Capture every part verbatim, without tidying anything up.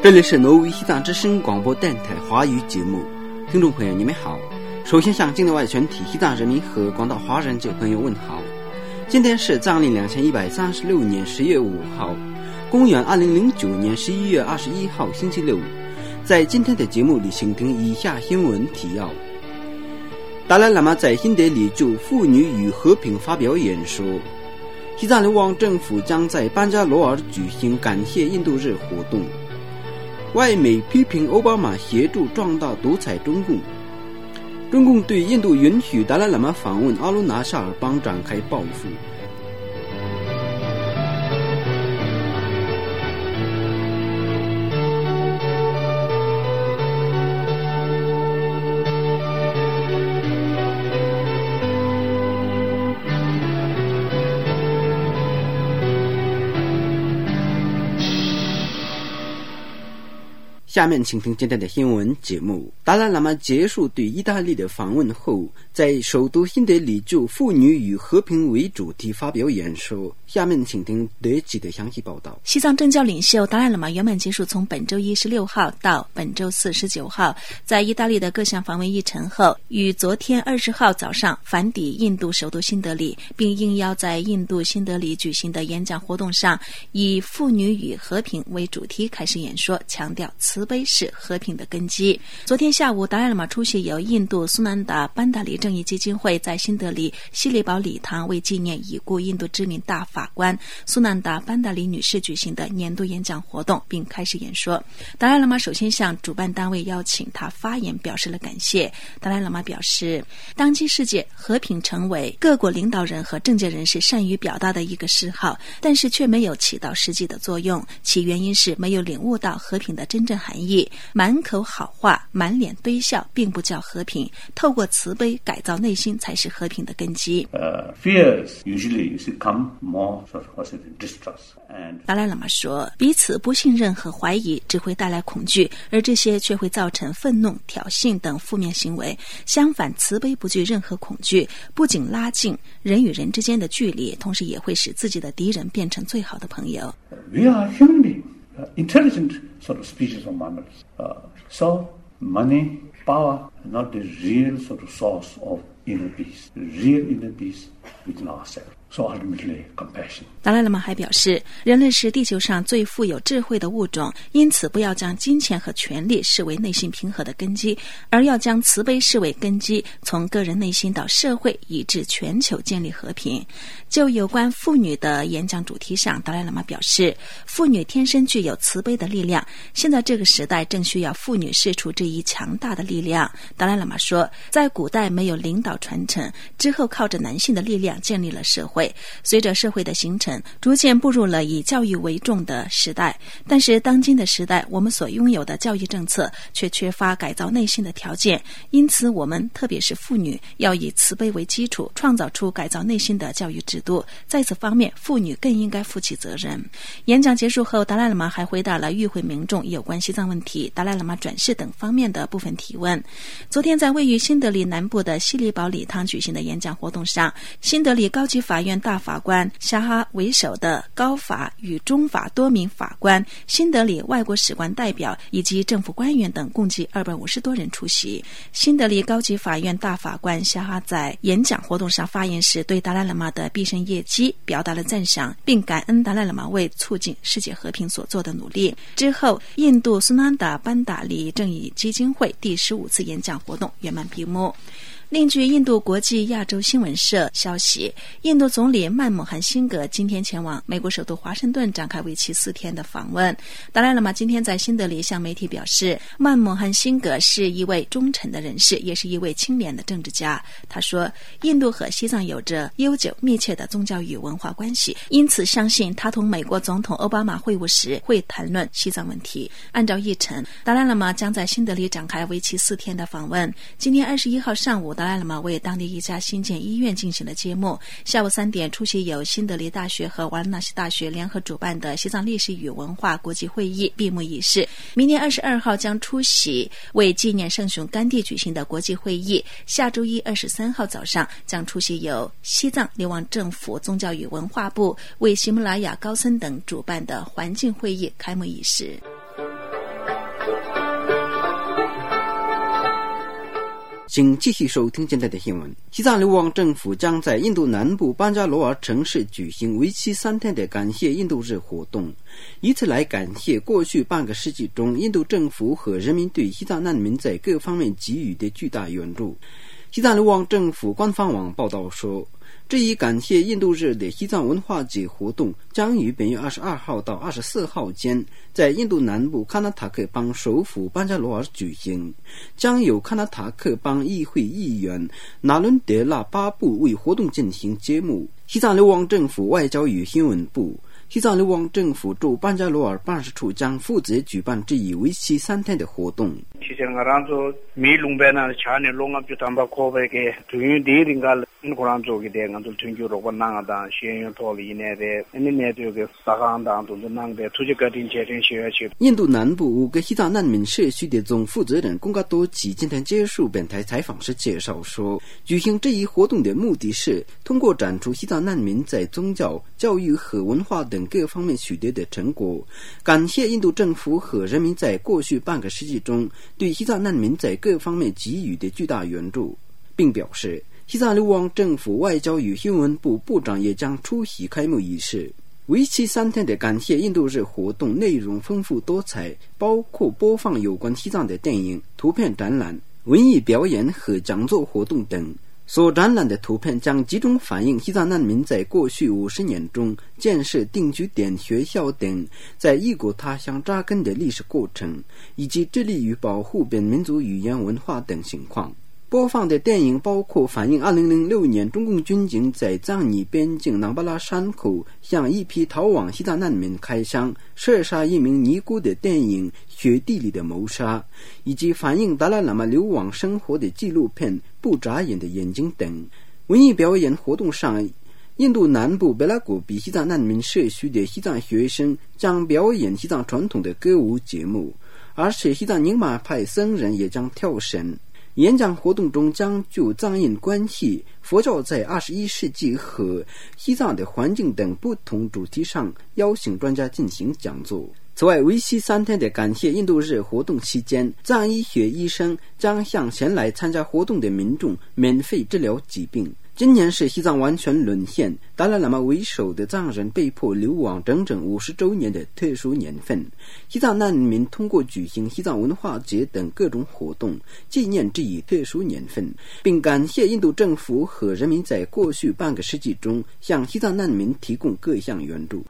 这里是挪威西藏之声广播电台华语节目，听众朋友你们好。首先向境内外全体西藏人民和广大华人界朋友问好。今天是藏历两千一百三十六年十月五号，公元二零零九年十一月二十一号星期六。在今天的节目里，请听以下新闻提要。达赖喇嘛在新德里就妇女与和平发表演说。西藏流亡政府将在班加罗尔举行感谢印度日活动。外媒批评奥巴马协助壮大独裁中共。中共对印度允许达赖喇嘛访问阿鲁纳沙尔邦展开报复。下面请听今天的新闻节目。达赖喇嘛结束对意大利的访问后，在首都新德里就妇女与和平为主题发表演说。下面请听德吉的详细报道。 西藏政教领袖达赖喇嘛圆满结束从本周一十六号到本周四十九号在意大利的各项访问议程后，于昨天二十号早上返抵印度首都新德里，并应邀在印度新德里举行的演讲活动上，以妇女与和平为主题开始演说，强调慈悲是和平的根基。昨天下午，达赖喇嘛出席由印度苏南达班达里正义基金会在新德里西里堡礼堂为纪念已故印度知名大法官苏南达班达里女士举行的年度演讲活动，并开始演说。达赖喇嘛首先向主办单位邀请他发言表示了感谢。达赖喇嘛表示，当今世界和平成为各国领导人和政界人士善于表达的一个嗜好，但是却没有起到实际的作用，其原因是没有领悟到和平的真正含义。满口好话，满脸堆笑并不叫和平，透过慈悲改造内心才是和平的根基。 Uh, fears usually come more sort of distrust. 达赖喇嘛说，彼此不信任和怀疑只会带来恐惧，而这些却会造成愤怒、挑衅等负面行为。相反，慈悲不惧任何恐惧，不仅拉近人与人之间的距离，同时也会使自己的敌人变成最好的朋友。 We are human beings, uh, intelligent sort of species of mammals. Uh, so money, power, are not the real sort of source of inner peace. The real inner peace within ourselves.So ultimately, compassion. 达赖喇嘛还表示，人类是地球上最富有智慧的物种，因此不要将金钱和权力视为内心平和的根基，而要将慈悲视为根基，从个人内心到社会以至全球建立和平。就有关妇女的演讲主题上，达赖喇嘛表示，妇女天生具有慈悲的力量，现在这个时代正需要妇女释出这一强大的力量。达赖喇嘛说，在古代没有领导传承，之后靠着男性的力量建立了社会，随着社会的形成，逐渐步入了以教育为重的时代。但是当今的时代，我们所拥有的教育政策却缺乏改造内心的条件，因此我们特别是妇女要以慈悲为基础，创造出改造内心的教育制度。在此方面，妇女更应该负起责任。演讲结束后，达赖喇嘛还回答了与会民众有关西藏问题、达赖喇嘛转世等方面的部分提问。昨天在位于新德里南部的西里堡礼堂举行的演讲活动上，新德里高级法院大法官夏哈为首的高法与中法多名法官、新德里外国使馆代表以及政府官员等共计二百五十多人出席。新德里高级法院大法官夏哈在演讲活动上发言时，对达赖喇嘛的毕生业绩表达了赞赏，并感恩达赖喇嘛为促进世界和平所做的努力。之后，印度苏南达班达里正义基金会第十五次演讲活动圆满闭幕。另据印度国际亚洲新闻社消息，印度总理曼姆罕辛格今天前往美国首都华盛顿展开为期四天的访问。达赖喇嘛今天在新德里向媒体表示，曼姆罕辛格是一位忠诚的人士，也是一位清廉的政治家。他说，印度和西藏有着悠久密切的宗教与文化关系，因此相信他同美国总统奥巴马会晤时会谈论西藏问题。按照议程，达赖喇嘛将在新德里展开为期四天的访问。今天二十一号上午，达赖喇嘛为当地一家新建医院进行了揭幕。下午三点，出席由新德里大学和瓦拉纳西大学联合主办的西藏历史与文化国际会议闭幕仪式。明年二十二号将出席为纪念圣雄甘地举行的国际会议。下周一二十三号早上将出席由西藏流亡政府宗教与文化部为喜马拉雅高僧等主办的环境会议开幕仪式。 请继续收听今天的新闻。西藏流亡政府将在印度南部班加罗尔城市举行为期三天的感谢印度日活动，以此来感谢过去半个世纪中印度政府和人民对西藏难民在各方面给予的巨大援助。西藏流亡政府官方网报道说，这一感谢印度日的西藏文化节活动将于本月二十二号到二十四号间在印度南部喀纳塔克邦首府班加罗尔举行，将由喀纳塔克邦议会议员纳伦德拉巴布为活动进行节目。西藏流亡政府外交与新闻部、西藏流亡政府驻班加罗尔办事处将负责举办这一为期三天的活动。印度南部五个西藏难民社区的总负责人贡嘎多吉今天接受本台采访时介绍说，举行这一活动的目的是通过展出西藏难民在宗教、教育和文化等各方面取得的成果，感谢印度政府和人民在过去半个世纪中对西藏难民在各方面给予的巨大援助，并表示西藏流亡政府外交与新闻部部长也将出席开幕仪式。为期三天的感谢印度日活动内容丰富多彩，包括播放有关西藏的电影、图片展览、文艺表演和讲座活动等。所展览的图片将集中反映西藏难民在过去五十年中建设定居点、学校等在异国他乡扎根的历史过程，以及致力于保护本民族语言文化等情况。播放的电影包括反映二零零六年中共军警在藏尼边境囊巴拉山口向一批逃往西藏难民开枪，射杀一名尼姑的电影《雪地里的谋杀》，以及反映达赖喇嘛流亡生活的纪录片《不眨眼的眼睛》等。文艺表演活动上，印度南部贝拉古比西藏难民社区的西藏学生将表演西藏传统的歌舞节目，而且西藏宁玛派僧人也将跳绳。演讲活动中将就藏印关系、佛教在二十一世纪和西藏的环境等不同主题上邀请专家进行讲座。此外，为期三天的感谢印度日活动期间，藏医学医生将向前来参加活动的民众免费治疗疾病。今年是西藏完全沦陷、达赖喇嘛为首的藏人被迫流亡整整五十周年的特殊年份。西藏难民通过举行西藏文化节等各种活动，纪念这一特殊年份，并感谢印度政府和人民在过去半个世纪中向西藏难民提供各项援助。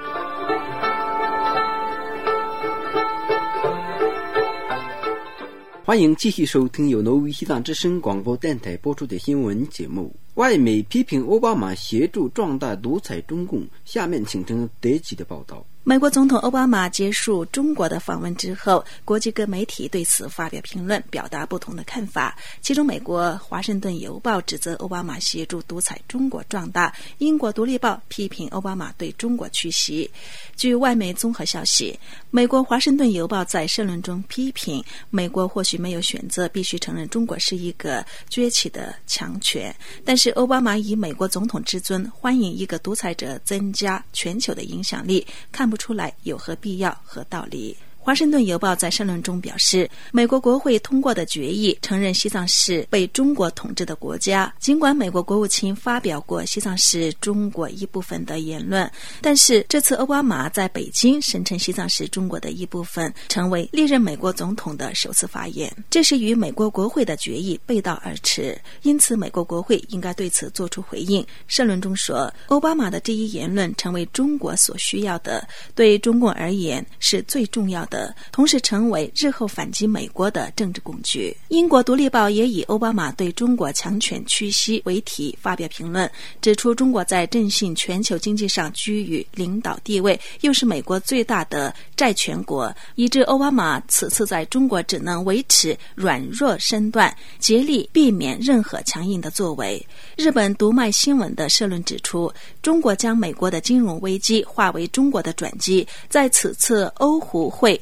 欢迎继续收听由挪威西藏之声广播电台播出的新闻节目。外媒批评奥巴马协助壮大独裁中共，下面请听德吉的报道。 美国总统奥巴马结束中国的访问之后，国际各媒体对此发表评论，表达不同的看法。其中，美国《华盛顿邮报》指责奥巴马协助独裁中国壮大，英国《独立报》批评奥巴马对中国屈膝。据外媒综合消息，美国《华盛顿邮报》在社论中批评，美国或许没有选择，必须承认中国是一个崛起的强权，但是奥巴马以美国总统之尊欢迎一个独裁者增加全球的影响力，看不出来有何必要和道理。华盛顿邮报在社论中表示，美国国会通过的决议承认西藏是被中国统治的国家。尽管美国国务卿发表过西藏是中国一部分的言论，但是这次奥巴马在北京声称西藏是中国的一部分，成为历任美国总统的首次发言，这是与美国国会的决议背道而驰，因此美国国会应该对此做出回应。社论中说，奥巴马的这一言论成为中国所需要的，对中共而言是最重要的，同时成为日后反击美国的政治工具。英国《独立报》也以奥巴马对中国强权屈膝为题发表评论，指出中国在振兴全球经济上居于领导地位，又是美国最大的债权国，以致奥巴马此次在中国只能维持软弱身段，竭力避免任何强硬的作为。日本读卖新闻的社论指出，中国将美国的金融危机化为中国的转机，在此次欧胡会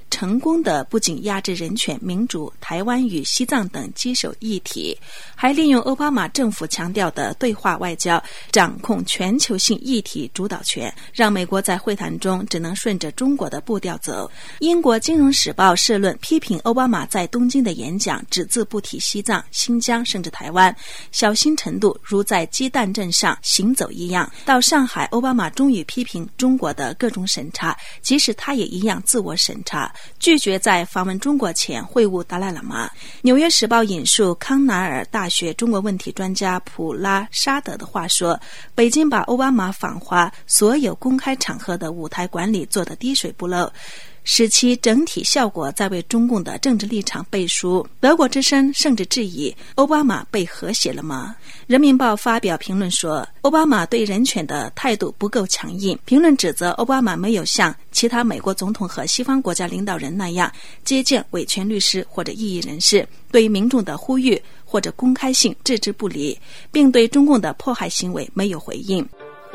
成功的不仅压制人权、民主、台湾与西藏等棘手议题，还利用奥巴马政府强调的对话外交，掌控全球性议题主导权，让美国在会谈中只能顺着中国的步调走。英国金融时报社论批评奥巴马在东京的演讲只字不提西藏、新疆甚至台湾，小心程度如在鸡蛋镇上行走一样。到上海，奥巴马终于批评中国的各种审查，即使他也一样自我审查，拒绝在访问中国前会晤达赖喇嘛。纽约时报引述康奈尔大学中国问题专家普拉沙德的话说，北京把奥巴马访华所有公开场合的舞台管理做得滴水不漏，使其整体效果在为中共的政治立场背书。德国之声甚至质疑奥巴马被和谐了吗？人民报发表评论说，奥巴马对人权的态度不够强硬。评论指责奥巴马没有像其他美国总统和西方国家领导人那样接见维权律师或者异议人士，对民众的呼吁或者公开性置之不理，并对中共的迫害行为没有回应。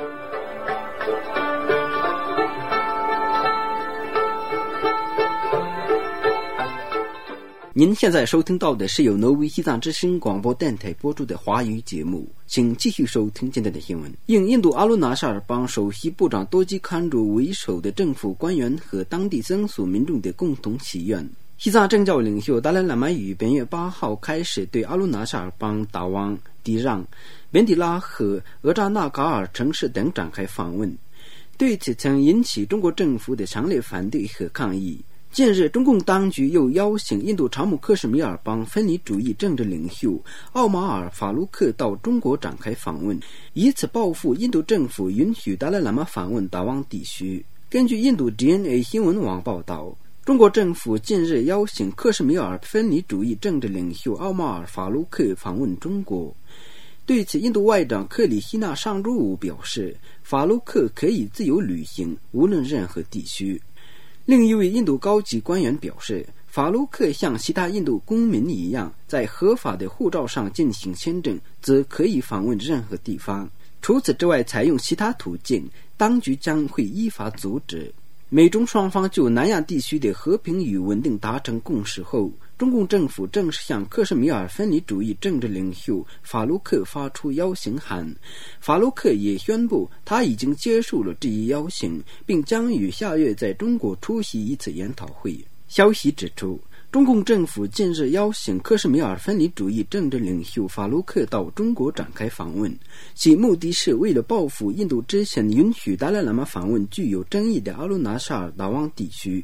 您现在收听到的是由挪威西藏之声广播电台播出的华语节目，请继续收听今天的新闻。应印度阿鲁纳沙尔邦首席部长多吉堪珠为首的政府官员和当地僧俗民众的共同祈愿，西藏政教领袖达赖喇嘛于本月八号开始对阿鲁纳沙尔邦达旺、迪让、本迪拉和额扎纳嘎尔城市等展开访问，对此曾引起中国政府的强烈反对和抗议。近日，中共当局又邀请印度查姆克什米尔邦分离主义政治领袖奥马尔·法鲁克到中国展开访问，以此报复印度政府允许达赖喇嘛访问达旺地区。根据印度 D N A 新闻网报道，中国政府近日邀请克什米尔分离主义政治领袖奥马尔·法鲁克访问中国。对此，印度外长克里希纳上周五表示，法鲁克可以自由旅行，无论任何地区。另一位印度高级官员表示，法鲁克像其他印度公民一样，在合法的护照上进行签证，则可以访问任何地方。除此之外，采用其他途径，当局将会依法阻止。美中双方就南亚地区的和平与稳定达成共识后，中共政府正式向克什米尔分离主义政治领袖法鲁克发出邀请函。法鲁克也宣布他已经接受了这一邀请，并将于下月在中国出席一次研讨会。消息指出，中共政府近日邀请克什米尔分离主义政治领袖法鲁克到中国展开访问，其目的是为了报复印度之前允许达赖喇嘛访问具有争议的阿鲁纳沙尔达旺地区。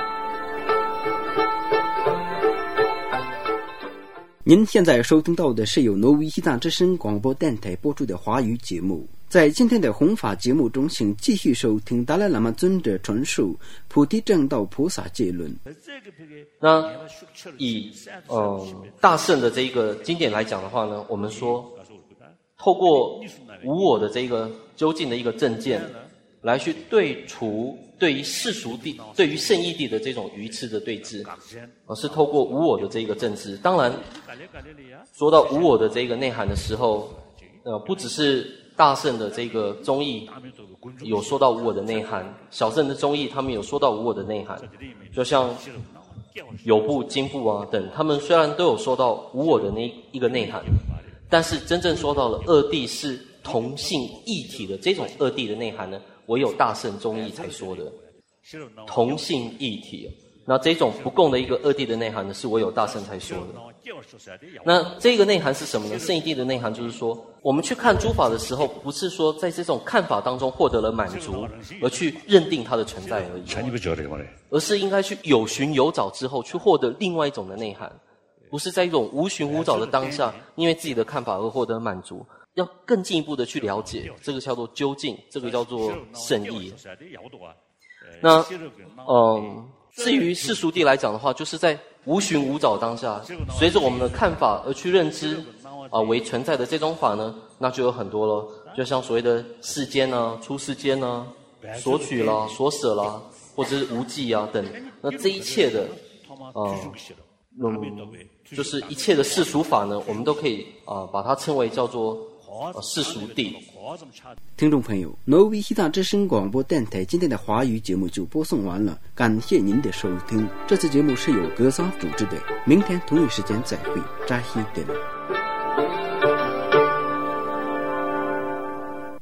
您现在收听到的是由挪威西藏之声广播电台播出的华语节目。在今天的弘法节目中，请继续收听达赖喇嘛尊者传述菩提正道菩萨戒论。 那以呃大圣的这一个经典来讲的话呢，我们说透过无我的这个究竟的一个正见，来去对除对于世俗谛、对于圣义谛的这种愚痴的对峙，而是透过无我的这个正知。当然，说到无我的这个内涵的时候，呃，不只是大圣的这个宗义有说到无我的内涵，小圣的宗义他们有说到无我的内涵，就像有部、经部啊等，他们虽然都有说到无我的那一个内涵，但是真正说到了二谛是同性一体的这种二谛的内涵呢，唯有大圣宗义才说的同性一体。那这种不共的一个二谛的内涵呢，是唯有大圣才说的。那这个内涵是什么呢？圣义谛的内涵就是说，我们去看诸法的时候，不是说在这种看法当中获得了满足，而去认定它的存在而已，而是应该去有寻有找之后，去获得另外一种的内涵，不是在一种无寻无找的当下，因为自己的看法而获得满足，要更进一步的去了解，这个叫做究竟，这个叫做圣义。那嗯。至于世俗谛来讲的话，就是在无寻无找当下，随着我们的看法而去认知啊、呃、为存在的这种法呢，那就有很多了，就像所谓的世间啊、出世间啊、所取啦、所舍啦，或者是无记啊等，那这一切的呃嗯，就是一切的世俗法呢，我们都可以啊、呃、把它称为叫做呃世俗地。 听众朋友，挪威希腊之声广播电台今天的华语节目就播送完了，感谢您的收听。这次节目是由格桑组织的，明天同一时间再会，扎西德勒。